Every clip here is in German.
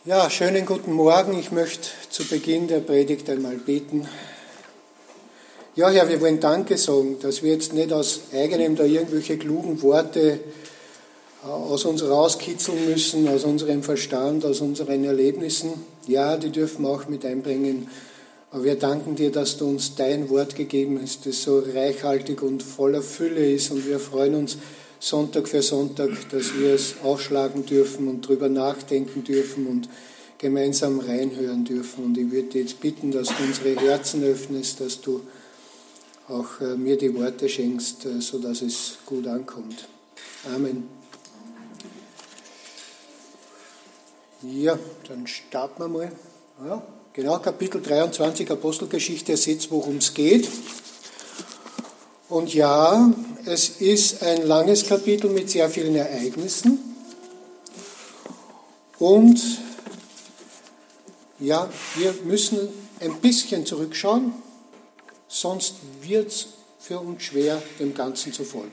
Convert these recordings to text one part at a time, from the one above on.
Ja, schönen guten Morgen. Ich möchte zu Beginn der Predigt einmal beten. Ja, Herr, wir wollen Danke sagen, dass wir jetzt nicht aus eigenem da irgendwelche klugen Worte aus uns rauskitzeln müssen, aus unserem Verstand, aus unseren Erlebnissen. Ja, die dürfen wir auch mit einbringen. Aber wir danken dir, dass du uns dein Wort gegeben hast, das so reichhaltig und voller Fülle ist. Und wir freuen uns Sonntag für Sonntag, dass wir es aufschlagen dürfen und drüber nachdenken dürfen und gemeinsam reinhören dürfen. Und ich würde dich jetzt bitten, dass du unsere Herzen öffnest, dass du auch mir die Worte schenkst, sodass es gut ankommt. Amen. Ja, dann starten wir mal. Ja, genau, Kapitel 23 Apostelgeschichte, ihr seht, worum es geht. Und ja, es ist ein langes Kapitel mit sehr vielen Ereignissen. Und ja, wir müssen ein bisschen zurückschauen, sonst wird es für uns schwer, dem Ganzen zu folgen.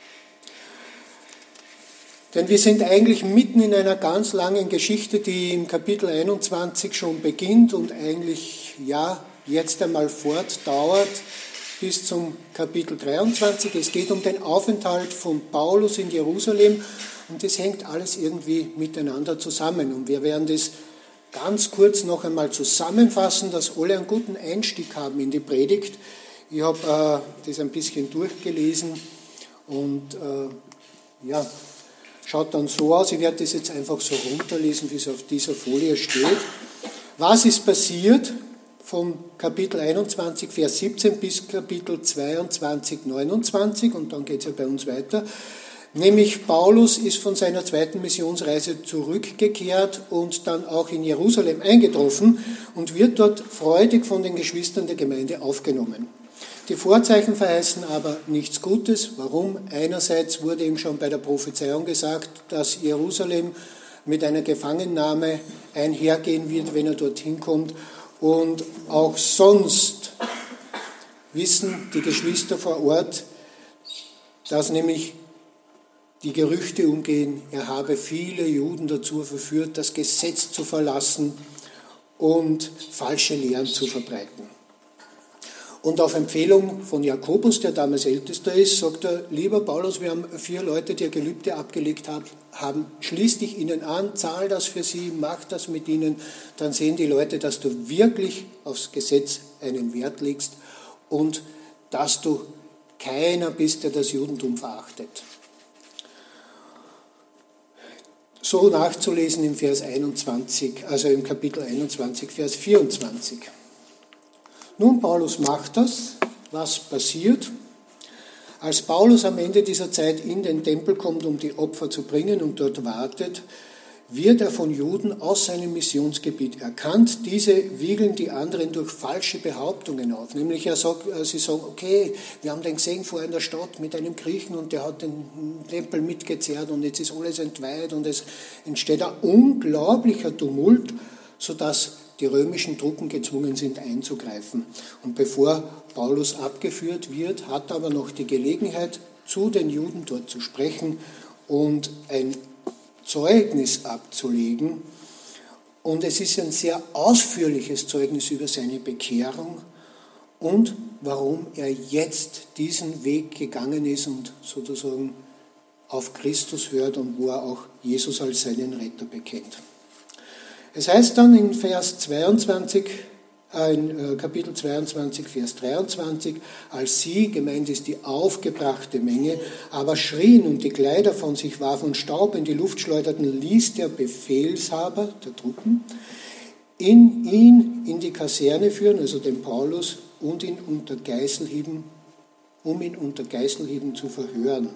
Denn wir sind eigentlich mitten in einer ganz langen Geschichte, die im Kapitel 21 schon beginnt und eigentlich ja jetzt einmal fortdauert bis zum Kapitel 23. Es geht um den Aufenthalt von Paulus in Jerusalem und das hängt alles irgendwie miteinander zusammen. Und wir werden das ganz kurz noch einmal zusammenfassen, dass alle einen guten Einstieg haben in die Predigt. Ich habe das ein bisschen durchgelesen und ja, schaut dann so aus. Ich werde das jetzt einfach so runterlesen, wie es auf dieser Folie steht. Was ist passiert? Vom Kapitel 21, Vers 17 bis Kapitel 22, 29, und dann geht es ja bei uns weiter. Nämlich Paulus ist von seiner zweiten Missionsreise zurückgekehrt und dann auch in Jerusalem eingetroffen und wird dort freudig von den Geschwistern der Gemeinde aufgenommen. Die Vorzeichen verheißen aber nichts Gutes. Warum? Einerseits wurde ihm schon bei der Prophezeiung gesagt, dass Jerusalem mit einer Gefangennahme einhergehen wird, wenn er dorthin kommt. Und auch sonst wissen die Geschwister vor Ort, dass nämlich die Gerüchte umgehen, er habe viele Juden dazu verführt, das Gesetz zu verlassen und falsche Lehren zu verbreiten. Und auf Empfehlung von Jakobus, der damals Ältester ist, sagt er, lieber Paulus, wir haben 4 Leute, die ein Gelübde abgelegt haben, schließ dich ihnen an, zahl das für sie, mach das mit ihnen, dann sehen die Leute, dass du wirklich aufs Gesetz einen Wert legst und dass du keiner bist, der das Judentum verachtet. So nachzulesen im Vers 21, also im Kapitel 21, Vers 24. Nun, Paulus macht das. Was passiert? Als Paulus am Ende dieser Zeit in den Tempel kommt, um die Opfer zu bringen und dort wartet, wird er von Juden aus seinem Missionsgebiet erkannt. Diese wiegeln die anderen durch falsche Behauptungen auf. Nämlich sie sagen, okay, wir haben den gesehen vorher in der Stadt mit einem Griechen und der hat den Tempel mitgezerrt und jetzt ist alles entweiht und es entsteht ein unglaublicher Tumult, sodass die römischen Truppen gezwungen sind einzugreifen. Und bevor Paulus abgeführt wird, hat er aber noch die Gelegenheit, zu den Juden dort zu sprechen und ein Zeugnis abzulegen. Und es ist ein sehr ausführliches Zeugnis über seine Bekehrung und warum er jetzt diesen Weg gegangen ist und sozusagen auf Christus hört und wo er auch Jesus als seinen Retter bekennt. Es heißt dann in Kapitel 22, Vers 23, als sie, gemeint ist die aufgebrachte Menge, aber schrien und die Kleider von sich warfen und Staub in die Luft schleuderten, ließ der Befehlshaber der Truppen ihn in die Kaserne führen, also den Paulus, und ihn unter Geiselhieben zu verhören.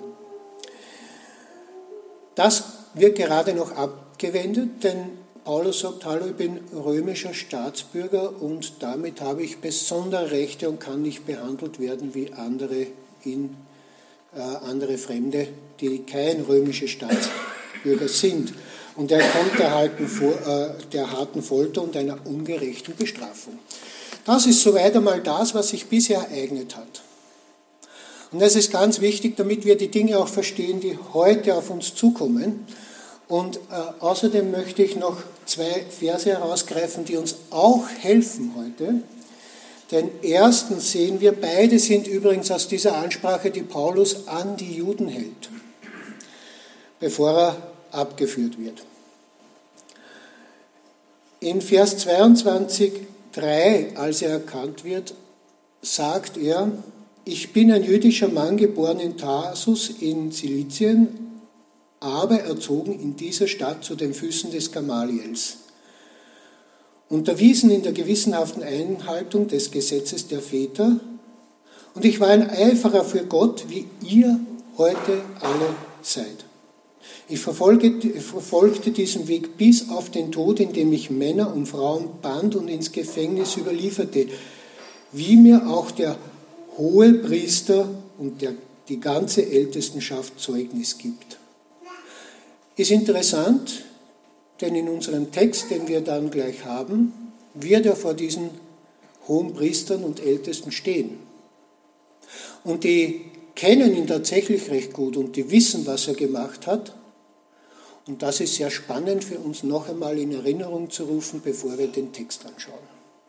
Das wird gerade noch abgewendet, denn Paulus sagt, hallo, ich bin römischer Staatsbürger und damit habe ich besondere Rechte und kann nicht behandelt werden wie andere Fremde, die kein römischer Staatsbürger sind. Und er kommt der harten Folter und einer ungerechten Bestrafung. Das ist soweit einmal das, was sich bisher ereignet hat. Und das ist ganz wichtig, damit wir die Dinge auch verstehen, die heute auf uns zukommen. Und außerdem möchte ich noch 2 Verse herausgreifen, die uns auch helfen heute. Den ersten sehen wir, beide sind übrigens aus dieser Ansprache, die Paulus an die Juden hält, bevor er abgeführt wird. In Vers 22,3, als er erkannt wird, sagt er, ich bin ein jüdischer Mann, geboren in Tarsus in Zilizien, aber erzogen in dieser Stadt zu den Füßen des Gamaliels, unterwiesen in der gewissenhaften Einhaltung des Gesetzes der Väter, und ich war ein Eiferer für Gott, wie ihr heute alle seid. Ich verfolgte diesen Weg bis auf den Tod, indem ich Männer und Frauen band und ins Gefängnis überlieferte, wie mir auch der Hohepriester und die ganze Ältestenschaft Zeugnis gibt. Ist interessant, denn in unserem Text, den wir dann gleich haben, wird er vor diesen hohen Priestern und Ältesten stehen. Und die kennen ihn tatsächlich recht gut und die wissen, was er gemacht hat. Und das ist sehr spannend für uns noch einmal in Erinnerung zu rufen, bevor wir den Text anschauen.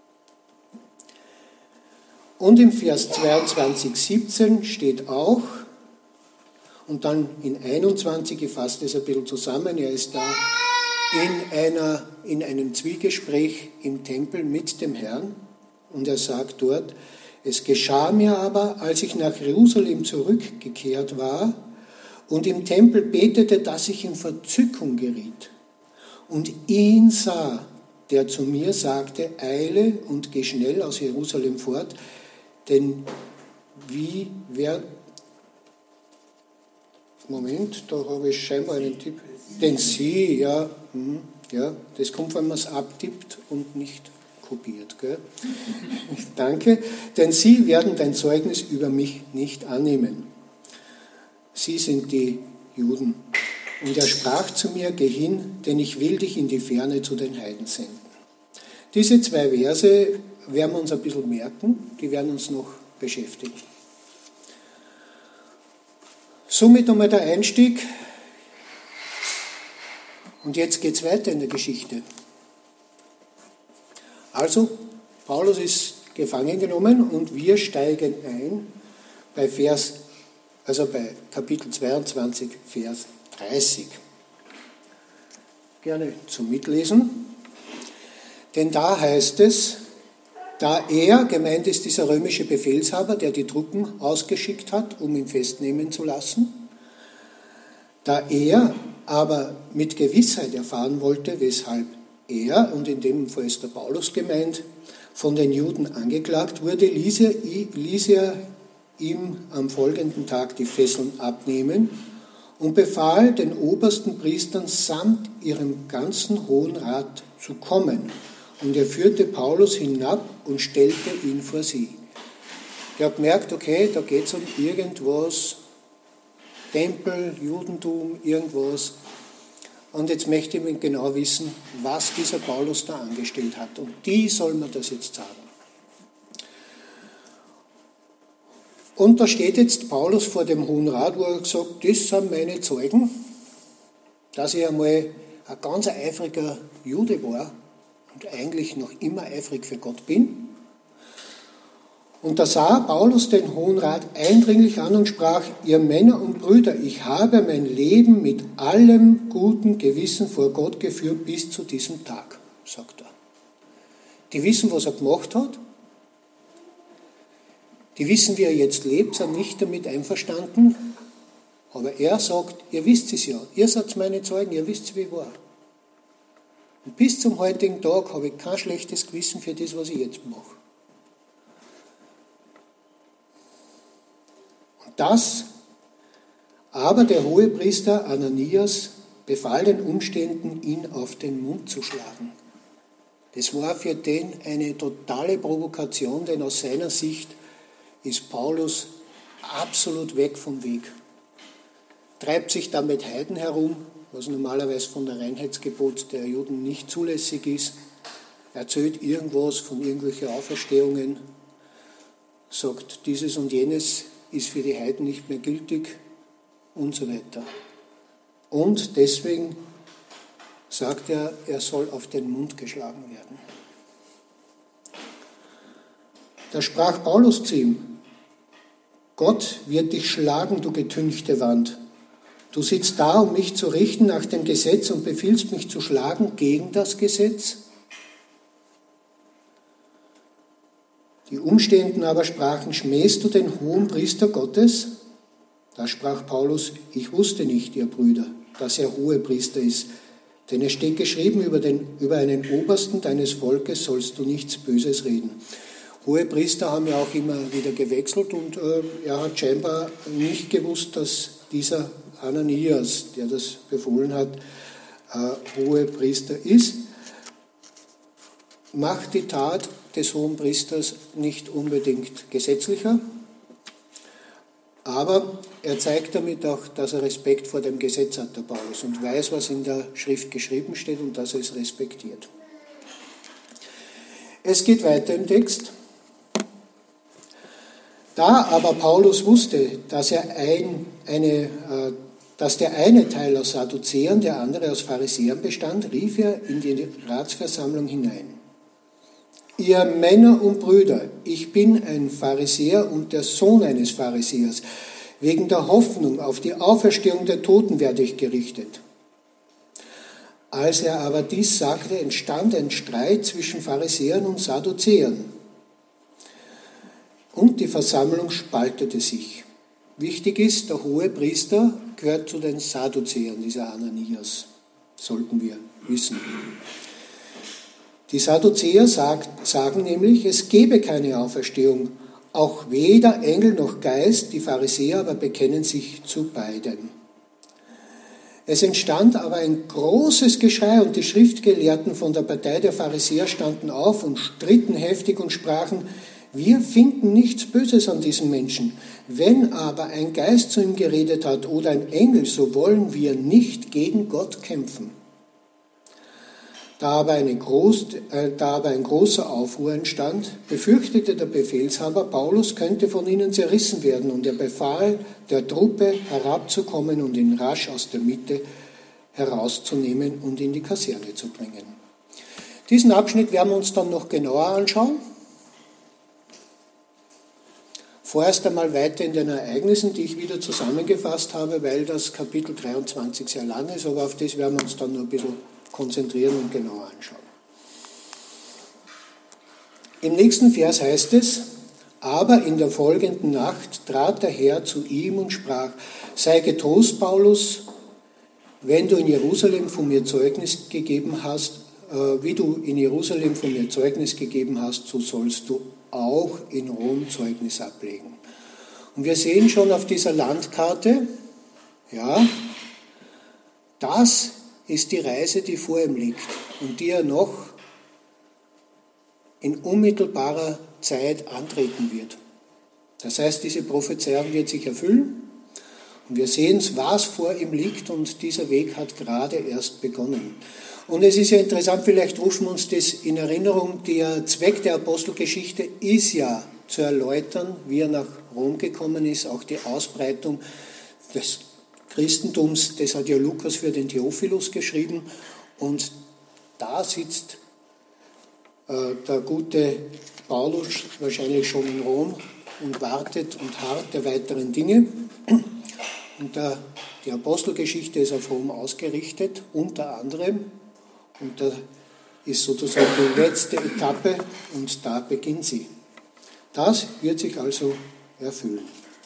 Und im Vers 22,17 steht auch, und dann in 21 gefasst es ein bisschen zusammen, er ist da in einem Zwiegespräch im Tempel mit dem Herrn und er sagt dort, es geschah mir aber, als ich nach Jerusalem zurückgekehrt war und im Tempel betete, dass ich in Verzückung geriet und ihn sah, der zu mir sagte, eile und geh schnell aus Jerusalem fort, denn Moment, da habe ich scheinbar einen Tipp. Denn sie, ja, das kommt, wenn man es abtippt und nicht kopiert. Gell? Danke. Denn sie werden dein Zeugnis über mich nicht annehmen. Sie sind die Juden. Und er sprach zu mir, geh hin, denn ich will dich in die Ferne zu den Heiden senden. Diese 2 Verse werden wir uns ein bisschen merken, die werden uns noch beschäftigen. Somit einmal der Einstieg. Und jetzt geht es weiter in der Geschichte. Also, Paulus ist gefangen genommen und wir steigen ein bei Kapitel 22, Vers 30. Gerne zum Mitlesen. Denn da heißt es, da er, gemeint ist dieser römische Befehlshaber, der die Truppen ausgeschickt hat, um ihn festnehmen zu lassen, da er aber mit Gewissheit erfahren wollte, weshalb er, und in dem Fall ist der Paulus gemeint, von den Juden angeklagt wurde, ließ er ihm am folgenden Tag die Fesseln abnehmen und befahl den obersten Priestern samt ihrem ganzen Hohen Rat zu kommen. Und er führte Paulus hinab und stellte ihn vor sie. Er hat gemerkt, okay, da geht es um irgendwas, Tempel, Judentum, irgendwas. Und jetzt möchte ich genau wissen, was dieser Paulus da angestellt hat. Und die soll mir das jetzt sagen. Und da steht jetzt Paulus vor dem Hohen Rat, wo er sagt, das sind meine Zeugen, dass ich einmal ein ganz eifriger Jude war und eigentlich noch immer eifrig für Gott bin. Und da sah Paulus den Hohen Rat eindringlich an und sprach, ihr Männer und Brüder, ich habe mein Leben mit allem guten Gewissen vor Gott geführt bis zu diesem Tag, sagt er. Die wissen, was er gemacht hat. Die wissen, wie er jetzt lebt, sind nicht damit einverstanden. Aber er sagt, ihr wisst es ja, ihr seid meine Zeugen, ihr wisst, wie ich war. Und bis zum heutigen Tag habe ich kein schlechtes Gewissen für das, was ich jetzt mache. Und das, aber der Hohepriester Ananias befahl den Umständen, ihn auf den Mund zu schlagen. Das war für den eine totale Provokation, denn aus seiner Sicht ist Paulus absolut weg vom Weg. Treibt sich da mit Heiden herum, was normalerweise von der Reinheitsgebot der Juden nicht zulässig ist, erzählt irgendwas von irgendwelchen Auferstehungen, sagt, dieses und jenes ist für die Heiden nicht mehr gültig und so weiter. Und deswegen sagt er, er soll auf den Mund geschlagen werden. Da sprach Paulus zu ihm: Gott wird dich schlagen, du getünchte Wand. Du sitzt da, um mich zu richten nach dem Gesetz und befiehlst mich zu schlagen gegen das Gesetz? Die Umstehenden aber sprachen: Schmähst du den Hohenpriester Gottes? Da sprach Paulus: Ich wusste nicht, ihr Brüder, dass er Hohepriester ist. Denn es steht geschrieben, über einen Obersten deines Volkes sollst du nichts Böses reden. Hohepriester haben ja auch immer wieder gewechselt und er hat scheinbar nicht gewusst, dass dieser Ananias, der das befohlen hat, Hohepriester ist. Macht die Tat des Hohenpriesters nicht unbedingt gesetzlicher, aber er zeigt damit auch, dass er Respekt vor dem Gesetz hat, der Paulus, und weiß, was in der Schrift geschrieben steht und dass er es respektiert. Es geht weiter im Text. Da aber Paulus wusste, dass der eine Teil aus Sadduzäern, der andere aus Pharisäern bestand, rief er in die Ratsversammlung hinein: Ihr Männer und Brüder, ich bin ein Pharisäer und der Sohn eines Pharisäers. Wegen der Hoffnung auf die Auferstehung der Toten werde ich gerichtet. Als er aber dies sagte, entstand ein Streit zwischen Pharisäern und Sadduzäern. Und die Versammlung spaltete sich. Wichtig ist, der Hohepriester gehört zu den Sadduzäern, dieser Ananias, sollten wir wissen. Die Sadduzäer sagen nämlich, es gebe keine Auferstehung, auch weder Engel noch Geist, die Pharisäer aber bekennen sich zu beidem. Es entstand aber ein großes Geschrei und die Schriftgelehrten von der Partei der Pharisäer standen auf und stritten heftig und sprachen: Wir finden nichts Böses an diesem Menschen. Wenn aber ein Geist zu ihm geredet hat oder ein Engel, so wollen wir nicht gegen Gott kämpfen. Da aber ein großer Aufruhr entstand, befürchtete der Befehlshaber, Paulus könnte von ihnen zerrissen werden, und er befahl der Truppe, herabzukommen und ihn rasch aus der Mitte herauszunehmen und in die Kaserne zu bringen. Diesen Abschnitt werden wir uns dann noch genauer anschauen. Vorerst einmal weiter in den Ereignissen, die ich wieder zusammengefasst habe, weil das Kapitel 23 sehr lang ist, aber auf das werden wir uns dann noch ein bisschen konzentrieren und genauer anschauen. Im nächsten Vers heißt es: Aber in der folgenden Nacht trat der Herr zu ihm und sprach: Sei getrost, Paulus, wenn du in Jerusalem von mir Zeugnis gegeben hast, wie du in Jerusalem von mir Zeugnis gegeben hast, so sollst du auch in Rom Zeugnis ablegen. Und wir sehen schon auf dieser Landkarte, ja, das ist die Reise, die vor ihm liegt und die er noch in unmittelbarer Zeit antreten wird. Das heißt, diese Prophezeiung wird sich erfüllen und wir sehen, was vor ihm liegt und dieser Weg hat gerade erst begonnen. Und es ist ja interessant, vielleicht rufen wir uns das in Erinnerung, der Zweck der Apostelgeschichte ist ja zu erläutern, wie er nach Rom gekommen ist, auch die Ausbreitung des Christentums, das hat ja Lukas für den Theophilus geschrieben, und da sitzt der gute Paulus wahrscheinlich schon in Rom und wartet und harrt der weiteren Dinge. Und die Apostelgeschichte ist auf Rom ausgerichtet, unter anderem, und da ist sozusagen die letzte Etappe und da beginnt sie. Das wird sich also erfüllen.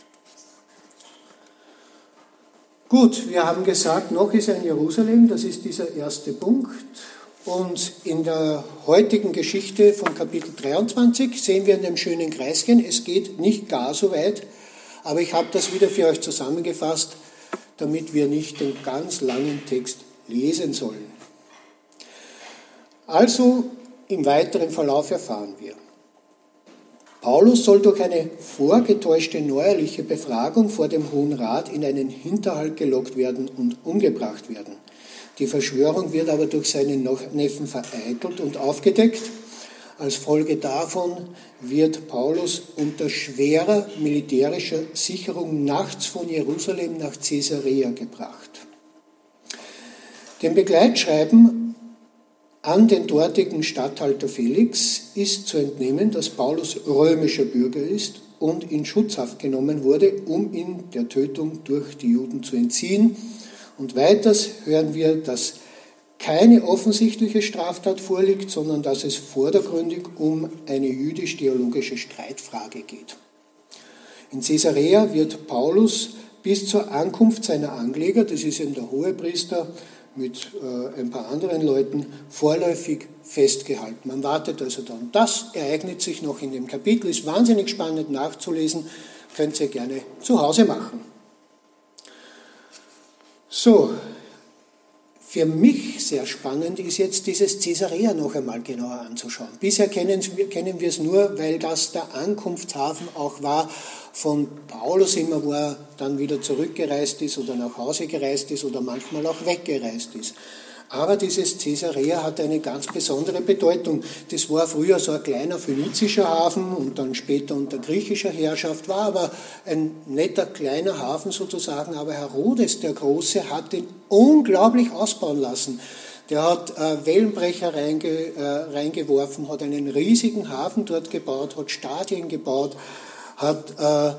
Gut, wir haben gesagt, noch ist er in Jerusalem, das ist dieser erste Punkt. Und in der heutigen Geschichte von Kapitel 23 sehen wir in dem schönen Kreischen, es geht nicht gar so weit, aber ich habe das wieder für euch zusammengefasst, damit wir nicht den ganz langen Text lesen sollen. Also im weiteren Verlauf erfahren wir: Paulus soll durch eine vorgetäuschte neuerliche Befragung vor dem Hohen Rat in einen Hinterhalt gelockt werden und umgebracht werden. Die Verschwörung wird aber durch seinen Neffen vereitelt und aufgedeckt. Als Folge davon wird Paulus unter schwerer militärischer Sicherung nachts von Jerusalem nach Caesarea gebracht. Dem Begleitschreiben an den dortigen Statthalter Felix ist zu entnehmen, dass Paulus römischer Bürger ist und in Schutzhaft genommen wurde, um ihn der Tötung durch die Juden zu entziehen. Und weiters hören wir, dass keine offensichtliche Straftat vorliegt, sondern dass es vordergründig um eine jüdisch-theologische Streitfrage geht. In Caesarea wird Paulus bis zur Ankunft seiner Ankläger, das ist eben der Hohepriester mit ein paar anderen Leuten, vorläufig festgehalten. Man wartet also dann. Das ereignet sich noch in dem Kapitel, ist wahnsinnig spannend nachzulesen, könnt ihr gerne zu Hause machen. So, für mich sehr spannend ist jetzt dieses Caesarea noch einmal genauer anzuschauen. Bisher kennen wir es nur, weil das der Ankunftshafen auch war von Paulus immer, wo er dann wieder zurückgereist ist oder nach Hause gereist ist oder manchmal auch weggereist ist. Aber dieses Caesarea hat eine ganz besondere Bedeutung. Das war früher so ein kleiner phönizischer Hafen und dann später unter griechischer Herrschaft, war aber ein netter kleiner Hafen sozusagen. Aber Herodes der Große hat den unglaublich ausbauen lassen. Der hat Wellenbrecher reingeworfen, hat einen riesigen Hafen dort gebaut, hat Stadien gebaut, hat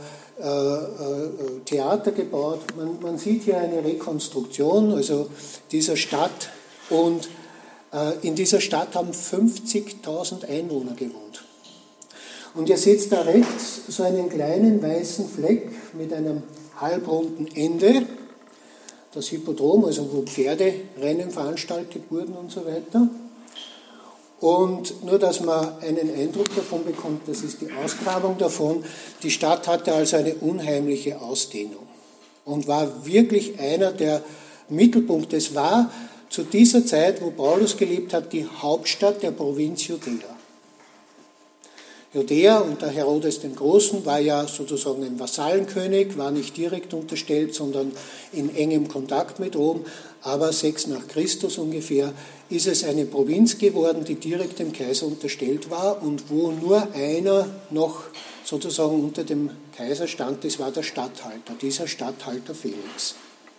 Theater gebaut. Man sieht hier eine Rekonstruktion also dieser Stadt und in dieser Stadt haben 50.000 Einwohner gewohnt. Und ihr seht da rechts so einen kleinen weißen Fleck mit einem halbrunden Ende, das Hippodrom, also wo Pferderennen veranstaltet wurden und so weiter. Und nur, dass man einen Eindruck davon bekommt, das ist die Ausgrabung davon. Die Stadt hatte also eine unheimliche Ausdehnung und war wirklich einer der Mittelpunkte. Es war zu dieser Zeit, wo Paulus gelebt hat, die Hauptstadt der Provinz Judäa. Judäa unter Herodes dem Großen war ja sozusagen ein Vasallenkönig, war nicht direkt unterstellt, sondern in engem Kontakt mit Rom. Aber 6 nach Christus ungefähr ist es eine Provinz geworden, die direkt dem Kaiser unterstellt war und wo nur einer noch sozusagen unter dem Kaiser stand, das war der Statthalter, dieser Statthalter Felix.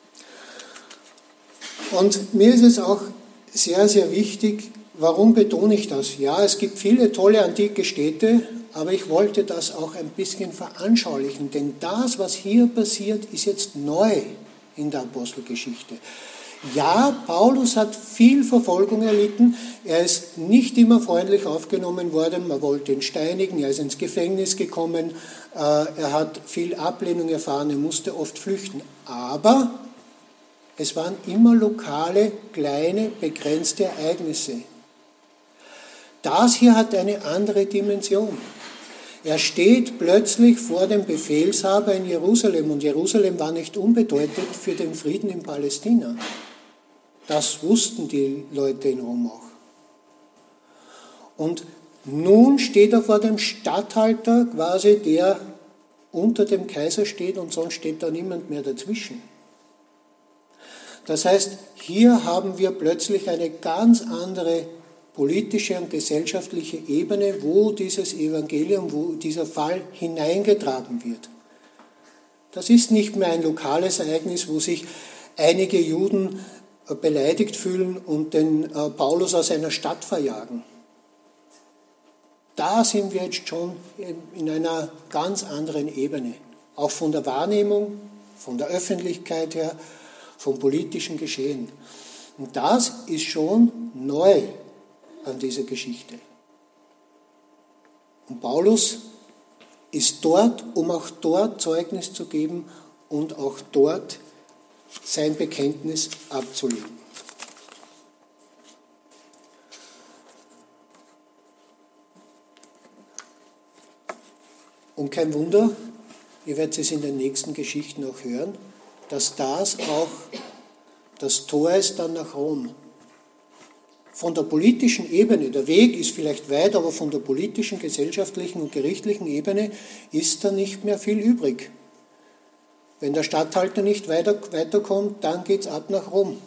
Und mir ist es auch sehr, sehr wichtig, warum betone ich das? Ja, es gibt viele tolle antike Städte, aber ich wollte das auch ein bisschen veranschaulichen, denn das, was hier passiert, ist jetzt neu in der Apostelgeschichte. Ja, Paulus hat viel Verfolgung erlitten, er ist nicht immer freundlich aufgenommen worden, man wollte ihn steinigen, er ist ins Gefängnis gekommen, er hat viel Ablehnung erfahren, er musste oft flüchten, aber es waren immer lokale, kleine, begrenzte Ereignisse. Das hier hat eine andere Dimension. Er steht plötzlich vor dem Befehlshaber in Jerusalem und Jerusalem war nicht unbedeutend für den Frieden in Palästina. Das wussten die Leute in Rom auch. Und nun steht er vor dem Statthalter, quasi der unter dem Kaiser steht und sonst steht da niemand mehr dazwischen. Das heißt, hier haben wir plötzlich eine ganz andere politische und gesellschaftliche Ebene, wo dieses Evangelium, wo dieser Fall hineingetragen wird. Das ist nicht mehr ein lokales Ereignis, wo sich einige Juden beleidigt fühlen und den Paulus aus einer Stadt verjagen. Da sind wir jetzt schon in einer ganz anderen Ebene, auch von der Wahrnehmung, von der Öffentlichkeit her, vom politischen Geschehen. Und das ist schon neu an dieser Geschichte. Und Paulus ist dort, um auch dort Zeugnis zu geben und auch dort sein Bekenntnis abzulegen. Und kein Wunder, ihr werdet es in den nächsten Geschichten auch hören, dass das auch das Tor ist dann nach Rom. Von der politischen Ebene, der Weg ist vielleicht weit, aber von der politischen, gesellschaftlichen und gerichtlichen Ebene ist da nicht mehr viel übrig. Wenn der Statthalter nicht weiterkommt, dann geht es ab nach Rom.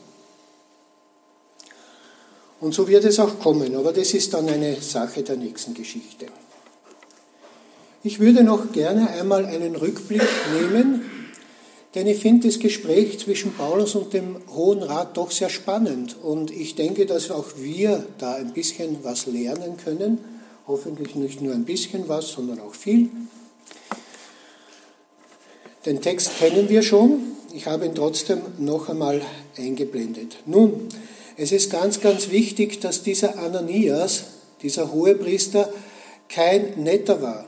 Und so wird es auch kommen, aber das ist dann eine Sache der nächsten Geschichte. Ich würde noch gerne einmal einen Rückblick nehmen, Denn ich finde das Gespräch zwischen Paulus und dem Hohen Rat doch sehr spannend. Und ich denke, dass auch wir da ein bisschen was lernen können. Hoffentlich nicht nur ein bisschen was, sondern auch viel. Den Text kennen wir schon. Ich habe ihn trotzdem noch einmal eingeblendet. Nun, es ist ganz, ganz wichtig, dass dieser Ananias, dieser Hohepriester, kein Netter war.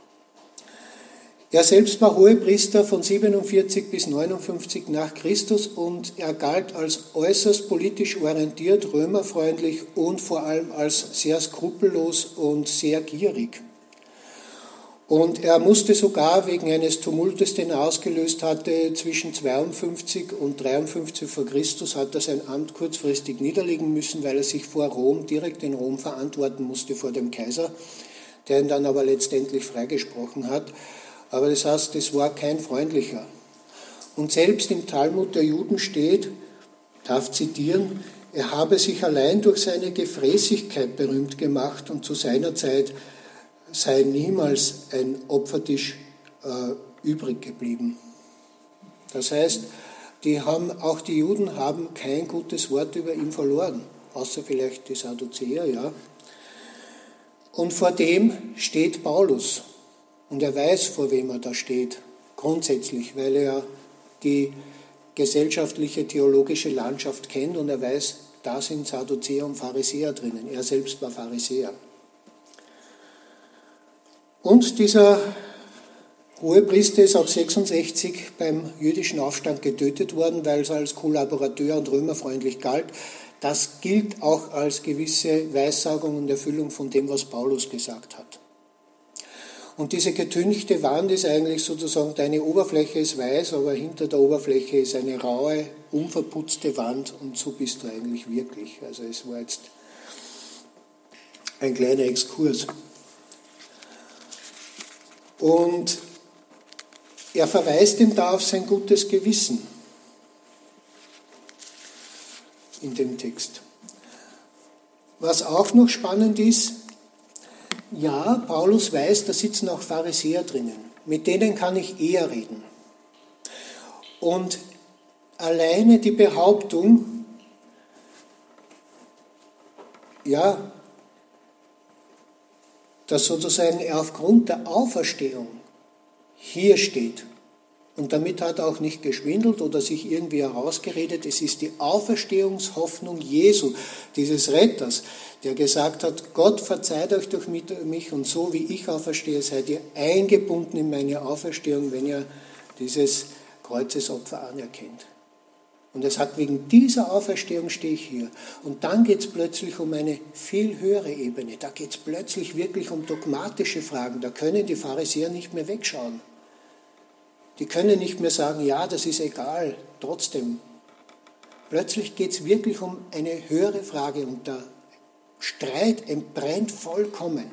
Er selbst war Hohepriester von 47 bis 59 nach Christus und er galt als äußerst politisch orientiert, römerfreundlich und vor allem als sehr skrupellos und sehr gierig. Und er musste sogar wegen eines Tumultes, den er ausgelöst hatte, zwischen 52 und 53 vor Christus, hat er sein Amt kurzfristig niederlegen müssen, weil er sich vor Rom, direkt in Rom verantworten musste vor dem Kaiser, der ihn dann aber letztendlich freigesprochen hat. Aber das heißt, es war kein freundlicher. Und selbst im Talmud der Juden steht, darf zitieren, er habe sich allein durch seine Gefräßigkeit berühmt gemacht und zu seiner Zeit sei niemals ein Opfertisch übrig geblieben. Das heißt, auch die Juden haben kein gutes Wort über ihn verloren, außer vielleicht die Sadduzäer, ja. Und vor dem steht Paulus. Und er weiß, vor wem er da steht, grundsätzlich, weil er die gesellschaftliche, theologische Landschaft kennt und er weiß, da sind Sadduzäer und Pharisäer drinnen. Er selbst war Pharisäer. Und dieser Hohepriester ist auch 66 beim jüdischen Aufstand getötet worden, weil er als Kollaborateur und römerfreundlich galt. Das gilt auch als gewisse Weissagung und Erfüllung von dem, was Paulus gesagt hat. Und diese getünchte Wand ist eigentlich sozusagen, deine Oberfläche ist weiß, aber hinter der Oberfläche ist eine raue, unverputzte Wand und so bist du eigentlich wirklich. Also es war jetzt ein kleiner Exkurs. Und er verweist ihm da auf sein gutes Gewissen in dem Text. Was auch noch spannend ist, ja, Paulus weiß, da sitzen auch Pharisäer drinnen. Mit denen kann ich eher reden. Und alleine die Behauptung, ja, dass sozusagen er aufgrund der Auferstehung hier steht. Und damit hat er auch nicht geschwindelt oder sich irgendwie herausgeredet. Es ist die Auferstehungshoffnung Jesu, dieses Retters, der gesagt hat, Gott verzeiht euch durch mich und so wie ich auferstehe, seid ihr eingebunden in meine Auferstehung, wenn ihr dieses Kreuzesopfer anerkennt. Und er sagt, wegen dieser Auferstehung stehe ich hier. Und dann geht es plötzlich um eine viel höhere Ebene. Da geht es plötzlich wirklich um dogmatische Fragen. Da können die Pharisäer nicht mehr wegschauen. Die können nicht mehr sagen, ja, das ist egal, trotzdem. Plötzlich geht es wirklich um eine höhere Frage und der Streit entbrennt vollkommen.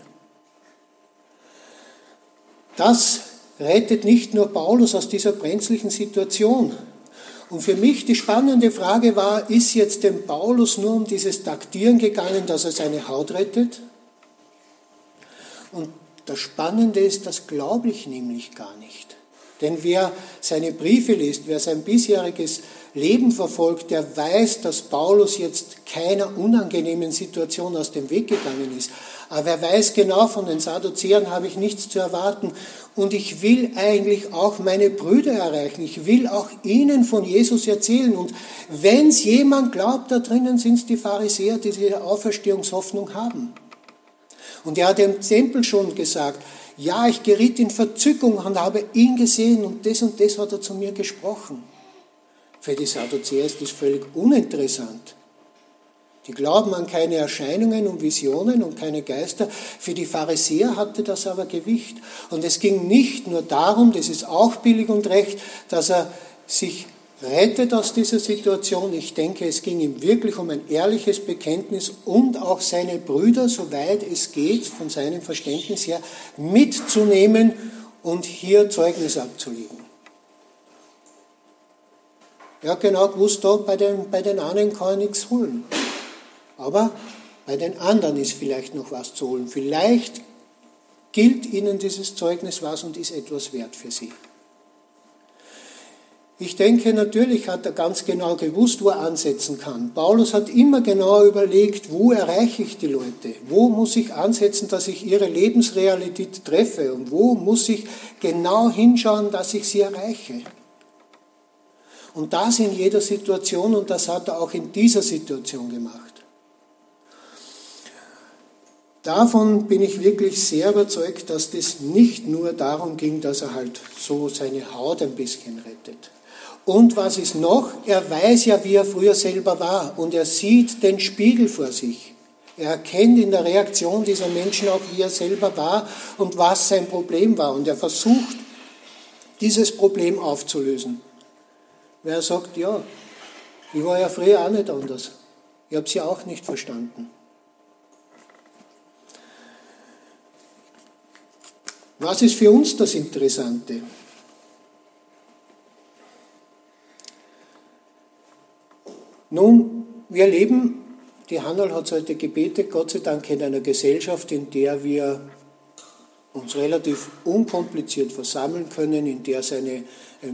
Das rettet nicht nur Paulus aus dieser brenzlichen Situation. Und für mich die spannende Frage war, ist jetzt dem Paulus nur um dieses Taktieren gegangen, dass er seine Haut rettet? Und das Spannende ist, das glaube ich nämlich gar nicht. Denn wer seine Briefe liest, wer sein bisheriges Leben verfolgt, der weiß, dass Paulus jetzt keiner unangenehmen Situation aus dem Weg gegangen ist. Aber er weiß genau, von den Sadduzäern habe ich nichts zu erwarten. Und ich will eigentlich auch meine Brüder erreichen. Ich will auch ihnen von Jesus erzählen. Und wenn es jemand glaubt, da drinnen sind es die Pharisäer, die diese Auferstehungshoffnung haben. Und er hat im Tempel schon gesagt, ja, ich geriet in Verzückung und habe ihn gesehen und das hat er zu mir gesprochen. Für die Sadduzäer ist das völlig uninteressant. Die glauben an keine Erscheinungen und Visionen und keine Geister. Für die Pharisäer hatte das aber Gewicht. Und es ging nicht nur darum, das ist auch billig und recht, dass er sich rettet aus dieser Situation. Ich denke, es ging ihm wirklich um ein ehrliches Bekenntnis und auch seine Brüder, soweit es geht, von seinem Verständnis her, mitzunehmen und hier Zeugnis abzulegen. Er hat genau gewusst, da bei den einen kann er nichts holen. Aber bei den anderen ist vielleicht noch was zu holen. Vielleicht gilt ihnen dieses Zeugnis was und ist etwas wert für sie. Ich denke, natürlich hat er ganz genau gewusst, wo er ansetzen kann. Paulus hat immer genau überlegt, wo erreiche ich die Leute? Wo muss ich ansetzen, dass ich ihre Lebensrealität treffe? Und wo muss ich genau hinschauen, dass ich sie erreiche? Und das in jeder Situation, und das hat er auch in dieser Situation gemacht. Davon bin ich wirklich sehr überzeugt, dass das nicht nur darum ging, dass er halt so seine Haut ein bisschen rettet. Und was ist noch? Er weiß ja, wie er früher selber war, und er sieht den Spiegel vor sich. Er erkennt in der Reaktion dieser Menschen auch, wie er selber war und was sein Problem war. Und er versucht, dieses Problem aufzulösen. Weil er sagt, ja, ich war ja früher auch nicht anders. Ich habe sie auch nicht verstanden. Was ist für uns das Interessante? Nun, wir leben, die Hannel hat es heute gebetet, Gott sei Dank in einer Gesellschaft, in der wir uns relativ unkompliziert versammeln können, in der es eine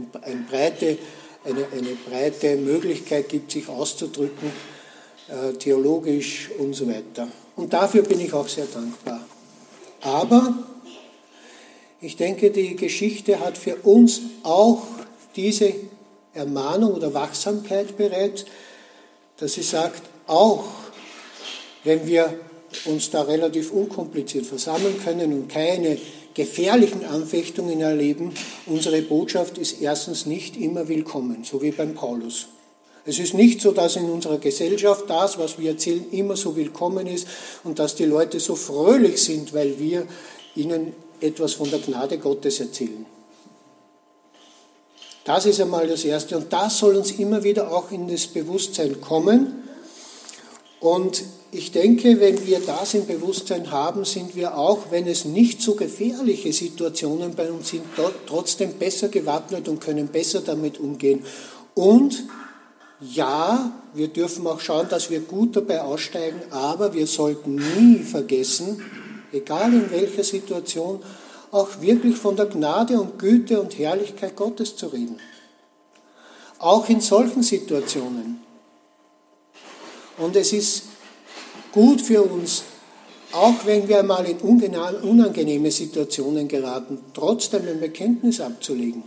breite Möglichkeit gibt, sich auszudrücken, theologisch und so weiter. Und dafür bin ich auch sehr dankbar. Aber ich denke, die Geschichte hat für uns auch diese Ermahnung oder Wachsamkeit bereit, dass sie sagt, auch wenn wir uns da relativ unkompliziert versammeln können und keine gefährlichen Anfechtungen erleben, unsere Botschaft ist erstens nicht immer willkommen, so wie beim Paulus. Es ist nicht so, dass in unserer Gesellschaft das, was wir erzählen, immer so willkommen ist und dass die Leute so fröhlich sind, weil wir ihnen etwas von der Gnade Gottes erzählen. Das ist einmal das Erste, und das soll uns immer wieder auch in das Bewusstsein kommen. Und ich denke, wenn wir das im Bewusstsein haben, sind wir auch, wenn es nicht so gefährliche Situationen bei uns sind, trotzdem besser gewappnet und können besser damit umgehen. Und ja, wir dürfen auch schauen, dass wir gut dabei aussteigen, aber wir sollten nie vergessen, egal in welcher Situation, auch wirklich von der Gnade und Güte und Herrlichkeit Gottes zu reden. Auch in solchen Situationen. Und es ist gut für uns, auch wenn wir einmal in unangenehme Situationen geraten, trotzdem ein Bekenntnis abzulegen.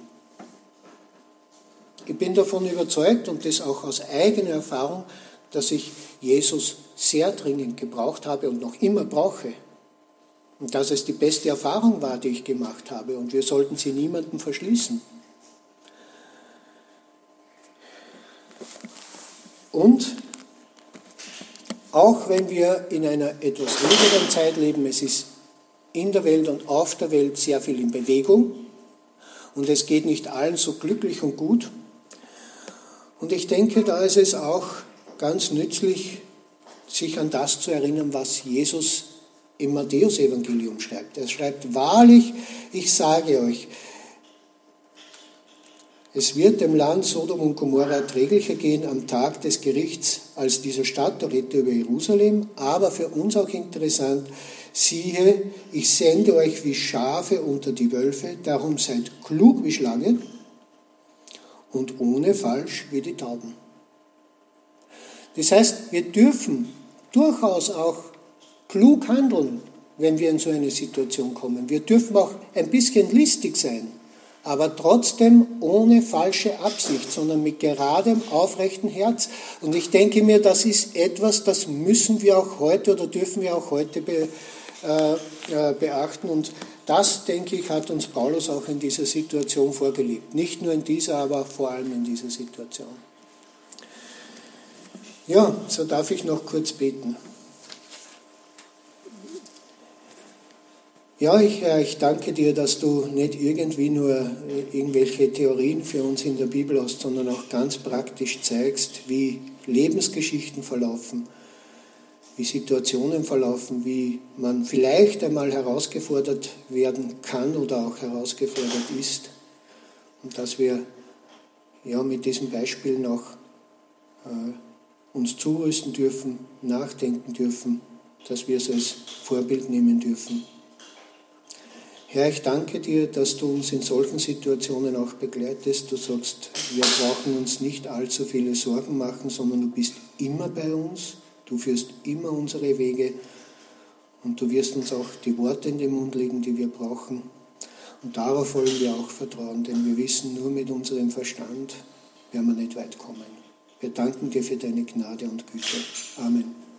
Ich bin davon überzeugt, und das auch aus eigener Erfahrung, dass ich Jesus sehr dringend gebraucht habe und noch immer brauche. Und dass es die beste Erfahrung war, die ich gemacht habe. Und wir sollten sie niemandem verschließen. Und auch wenn wir in einer etwas ruhigeren Zeit leben, es ist in der Welt und auf der Welt sehr viel in Bewegung. Und es geht nicht allen so glücklich und gut. Und ich denke, da ist es auch ganz nützlich, sich an das zu erinnern, was Jesus im Matthäus-Evangelium schreibt. Er schreibt, wahrlich, ich sage euch, es wird dem Land Sodom und Gomorra erträglicher gehen am Tag des Gerichts als dieser Stadt, da redet er über Jerusalem, aber für uns auch interessant, siehe, ich sende euch wie Schafe unter die Wölfe, darum seid klug wie Schlangen und ohne Falsch wie die Tauben. Das heißt, wir dürfen durchaus auch klug handeln, wenn wir in so eine Situation kommen. Wir dürfen auch ein bisschen listig sein, aber trotzdem ohne falsche Absicht, sondern mit geradem, aufrechtem Herz. Und ich denke mir, das ist etwas, das müssen wir auch heute oder dürfen wir auch heute beachten. Und das, denke ich, hat uns Paulus auch in dieser Situation vorgelebt. Nicht nur in dieser, aber vor allem in dieser Situation. Ja, so darf ich noch kurz beten. Ja, ich danke dir, dass du nicht irgendwie nur irgendwelche Theorien für uns in der Bibel hast, sondern auch ganz praktisch zeigst, wie Lebensgeschichten verlaufen, wie Situationen verlaufen, wie man vielleicht einmal herausgefordert werden kann oder auch herausgefordert ist. Und dass wir ja mit diesem Beispiel noch uns zurüsten dürfen, nachdenken dürfen, dass wir es als Vorbild nehmen dürfen. Herr, ich danke dir, dass du uns in solchen Situationen auch begleitest. Du sagst, wir brauchen uns nicht allzu viele Sorgen machen, sondern du bist immer bei uns. Du führst immer unsere Wege und du wirst uns auch die Worte in den Mund legen, die wir brauchen. Und darauf wollen wir auch vertrauen, denn wir wissen, nur mit unserem Verstand werden wir nicht weit kommen. Wir danken dir für deine Gnade und Güte. Amen.